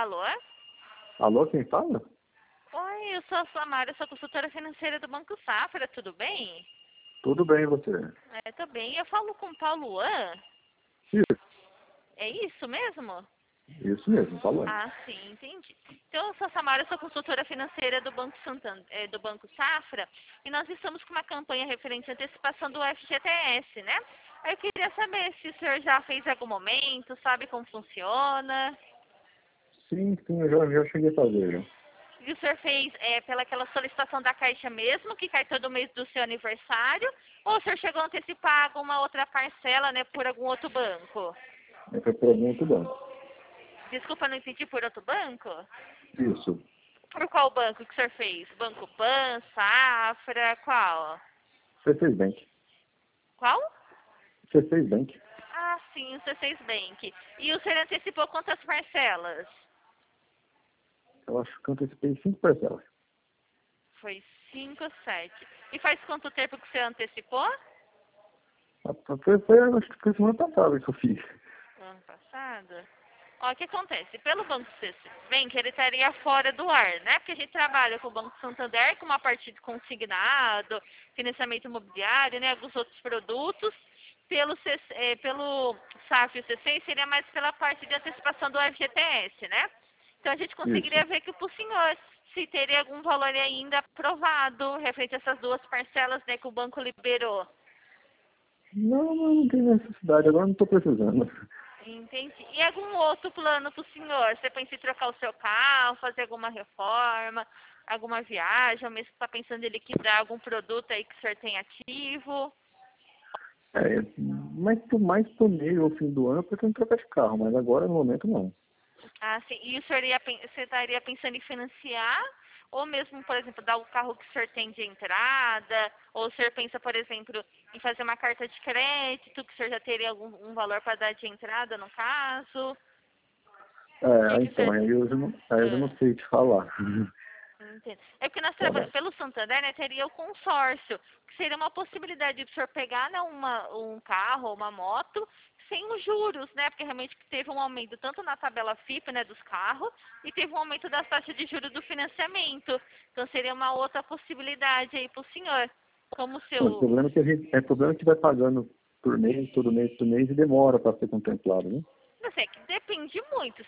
Alô? Alô, quem fala? Oi, eu sou a Samara, sou consultora financeira do Banco Safra, tudo bem? Tudo bem, e você? Tô bem. Eu falo com o Paulo An. Isso, É isso mesmo? isso mesmo, falando. Ah, sim, entendi. Então, eu sou a Samara, sou consultora financeira do Banco Santander, do Banco Safra, e nós estamos com uma campanha referente à antecipação do FGTS, né? Aí eu queria saber se o senhor já fez em algum momento, sabe como funciona. Sim, eu já cheguei a fazer, já. E o senhor fez pela aquela solicitação da Caixa mesmo, que cai todo mês do seu aniversário, ou o senhor chegou a antecipar alguma outra parcela, né, por algum outro banco? Foi por algum outro banco. Desculpa, não entendi, por outro banco? Isso, Por qual banco que o senhor fez? Banco Pan, Safra, qual? C6 Bank. Qual? C6 Bank. Ah, sim, o C6 Bank. E o senhor antecipou quantas parcelas? Eu acho que eu antecipei 5 parcelas. Foi 5, 7. E faz quanto tempo que o senhor antecipou? Acho que foi semana passada que eu fiz. Ano passado? Ó, o que acontece? Pelo Banco Bank, ele estaria fora do ar, né? Porque a gente trabalha com o Banco Santander, com uma parte de consignado, financiamento imobiliário, né? Alguns outros produtos. Pelo SAF e o C6 seria mais pela parte de antecipação do FGTS, né? Então a gente conseguiria Isso. ver que o senhor se teria algum valor ainda aprovado referente a essas duas parcelas, né, que o banco liberou. Não tem necessidade, agora não estou precisando. Entendi. E algum outro plano para o senhor? Você pensa em trocar o seu carro, fazer alguma reforma, alguma viagem, ou mesmo está pensando em liquidar algum produto aí que o senhor tem ativo? É, mas mais pro meio, ao fim do ano, eu pretendo trocar de carro, mas agora, no momento, não. Ah, sim. E o senhor você estaria pensando em financiar? Ou mesmo, por exemplo, dar o carro que o senhor tem de entrada? Ou o senhor pensa, por exemplo, em fazer uma carta de crédito, que o senhor já teria algum um valor para dar de entrada, no caso? O que que o Então, senhor... aí eu já não Ah. sei te falar. Entendo. É porque nós Tá. trabalhamos pelo Santander, né, teria o consórcio, que seria uma possibilidade de o senhor pegar, né, um carro ou uma moto sem os juros, né? Porque realmente teve um aumento tanto na tabela FIP, né, dos carros, e teve um aumento das taxas de juros do financiamento. Então seria uma outra possibilidade aí para o senhor. Como o Não, o seu. problema é que o problema é que vai pagando por mês e demora para ser contemplado, né? Não sei, que depende muito.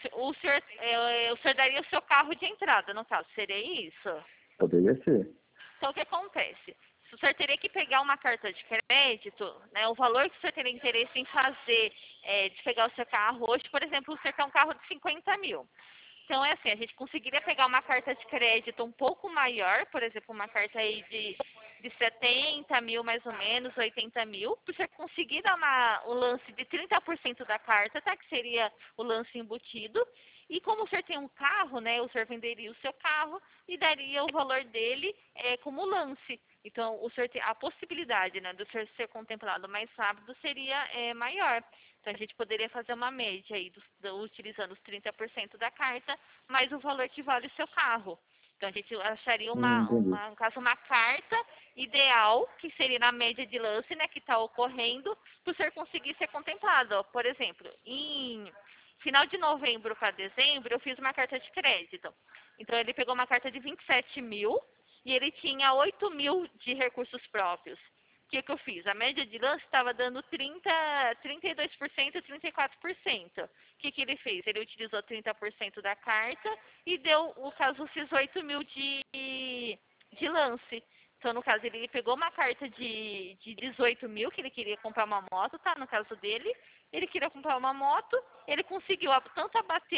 O senhor daria o seu carro de entrada, no caso, seria isso? Poderia ser. Então, o que acontece? O senhor teria que pegar uma carta de crédito, né, o valor que o senhor teria interesse em fazer, de pegar o seu carro hoje, por exemplo, o senhor quer um carro de 50 mil. Então, é assim, a gente conseguiria pegar uma carta de crédito um pouco maior, por exemplo, uma carta aí de 70 mil, mais ou menos, 80 mil, para você conseguir dar o lance de 30% da carta, tá? Que seria o lance embutido. E como o senhor tem um carro, né, o senhor venderia o seu carro e daria o valor dele como lance. Então, a possibilidade, né, do senhor ser contemplado mais rápido seria maior. Então, a gente poderia fazer uma média aí, utilizando os 30% da carta, mais o valor que vale o seu carro. Então, a gente acharia Entendi. no caso, uma carta ideal, que seria na média de lance, né, que está ocorrendo, para o senhor conseguir ser contemplado. Ó, por exemplo, em final de novembro para dezembro, eu fiz uma carta de crédito. Então, ele pegou uma carta de 27 mil e ele tinha 8 mil de recursos próprios. O que eu fiz? A média de lance estava dando 32%, 34%. O que ele fez? Ele utilizou 30% da carta e deu, no caso, esses 8 mil de lance. Então, no caso, ele pegou uma carta de 18 mil, que ele queria comprar uma moto, tá? No caso dele, ele queria comprar uma moto, ele conseguiu tanto abater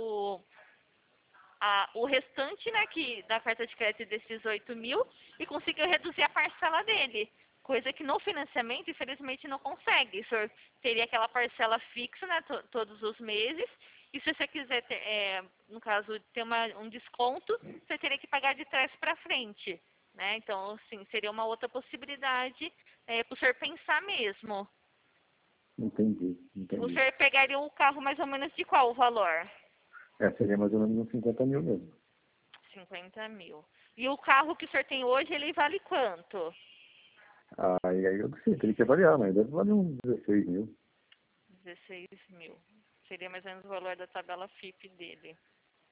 o restante, né, da carta de crédito desses 8 mil e conseguiu reduzir a parcela dele. Coisa que no financiamento, infelizmente, não consegue. O senhor teria aquela parcela fixa, né, todos os meses. E se você quiser, no caso, ter um desconto, você teria que pagar de trás para frente. Né? Então, assim, seria uma outra possibilidade para o senhor pensar mesmo. Entendi. O senhor pegaria um carro mais ou menos de qual valor? Seria mais ou menos uns 50 mil mesmo. 50 mil. E o carro que o senhor tem hoje, ele vale quanto? E aí eu não sei, teria que avaliar, mas deve valer uns 16 mil. 16 mil. Seria mais ou menos o valor da tabela FIP dele.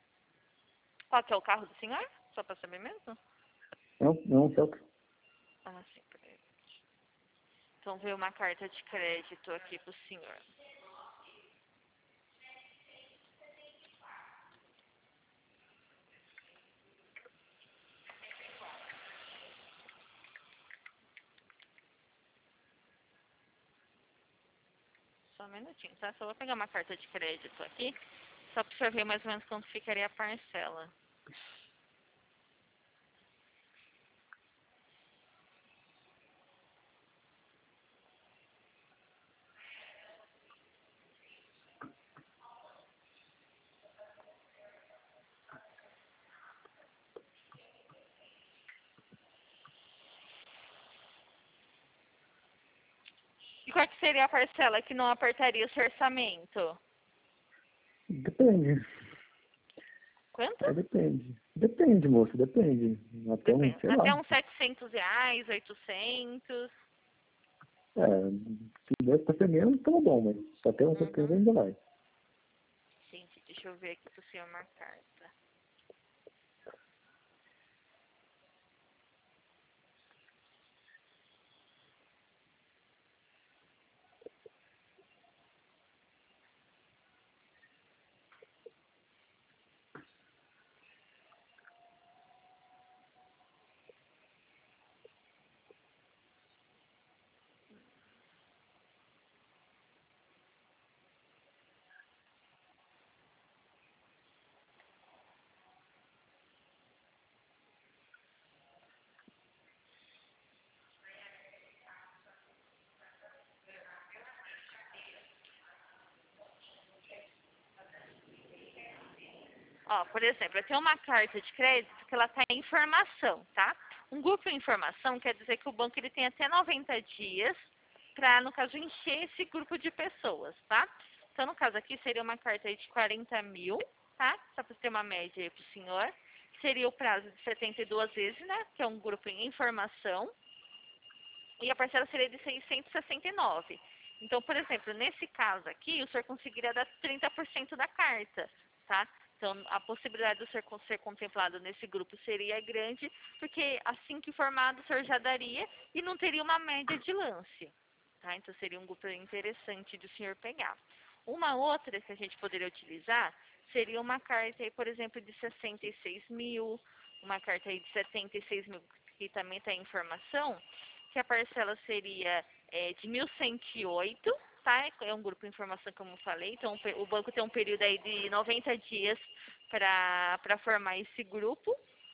Qual que é o carro do senhor? Só para saber mesmo? Não, Celta. Ah, sim, peraí. Então veio uma carta de crédito aqui pro senhor. Só um minutinho, tá? Só vou pegar uma carta de crédito aqui, só para o senhor ver mais ou menos quanto ficaria a parcela. E qual que seria a parcela que não apertaria o seu orçamento? Depende. Quanto? Depende. Depende, moço, depende. Até um, Depende. sei Até lá. uns R$ 700, 800. É, se der pra ser menos, tá bom, mas até uns 70 Uhum. ainda vai. Gente, deixa eu ver aqui pro senhor uma carta. Ó, por exemplo, eu tenho uma carta de crédito que ela tá em informação, tá? Um grupo em informação quer dizer que o banco ele tem até 90 dias para, no caso, encher esse grupo de pessoas, tá? Então, no caso aqui, seria uma carta aí de 40 mil, tá? Só para ter uma média aí pro senhor. Seria o prazo de 72 vezes, né? Que é um grupo em informação. E a parcela seria de 669. Então, por exemplo, nesse caso aqui, o senhor conseguiria dar 30% da carta, tá? Então, a possibilidade do senhor ser contemplado nesse grupo seria grande, porque assim que formado, o senhor já daria e não teria uma média de lance, tá? Então, seria um grupo interessante de o senhor pegar. Uma outra que a gente poderia utilizar seria uma carta aí, por exemplo, de 66 mil, uma carta aí de 76 mil, que também está em informação, que a parcela seria de 1.108, tá? É um grupo de informação, como eu falei. Então, o banco tem um período aí de 90 dias para formar esse grupo.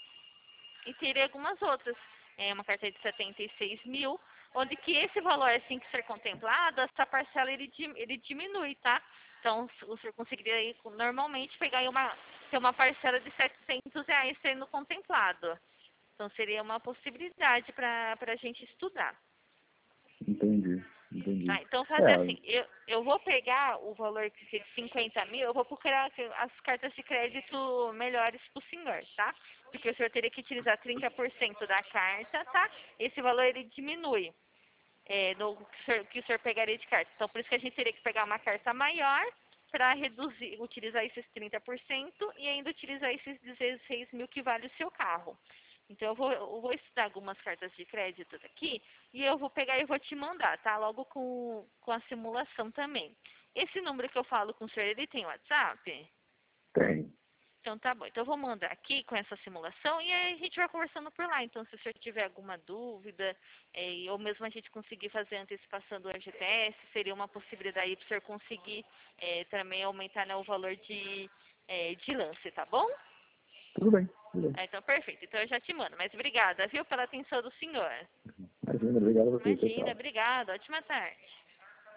E teria algumas outras. Uma carteira de 76 mil, onde que esse valor, assim que ser contemplado, essa parcela ele diminui, tá? Então, o senhor conseguiria aí, normalmente pegar aí ter uma parcela de R$ 700 sendo contemplado. Então, seria uma possibilidade para a gente estudar. Entendi, entendi. Tá? Então, fazer É, assim, eu vou pegar o valor que seria 50 mil, eu vou procurar as cartas de crédito melhores para o senhor, tá? Porque o senhor teria que utilizar 30% da carta, tá? Esse valor, ele diminui no que o senhor pegaria de carta. Então, por isso que a gente teria que pegar uma carta maior para reduzir, utilizar esses 30% e ainda utilizar esses 16 mil que vale o seu carro. Então, eu vou estudar algumas cartas de crédito aqui e eu vou pegar e vou te mandar, tá? Logo com a simulação também. Esse número que eu falo com o senhor, ele tem WhatsApp? tem. Então tá bom. Então eu vou mandar aqui com essa simulação e aí a gente vai conversando por lá. Então se o senhor tiver alguma dúvida, ou mesmo a gente conseguir fazer a antecipação do FGTS, seria uma possibilidade para o senhor conseguir também aumentar, né, o valor de lance, tá bom? Tudo bem, tudo bem. Então perfeito. Então eu já te mando. Mas obrigada, viu, pela atenção do senhor. Imagina, obrigado a você, tchau, Imagina, tchau. obrigada. Ótima tarde.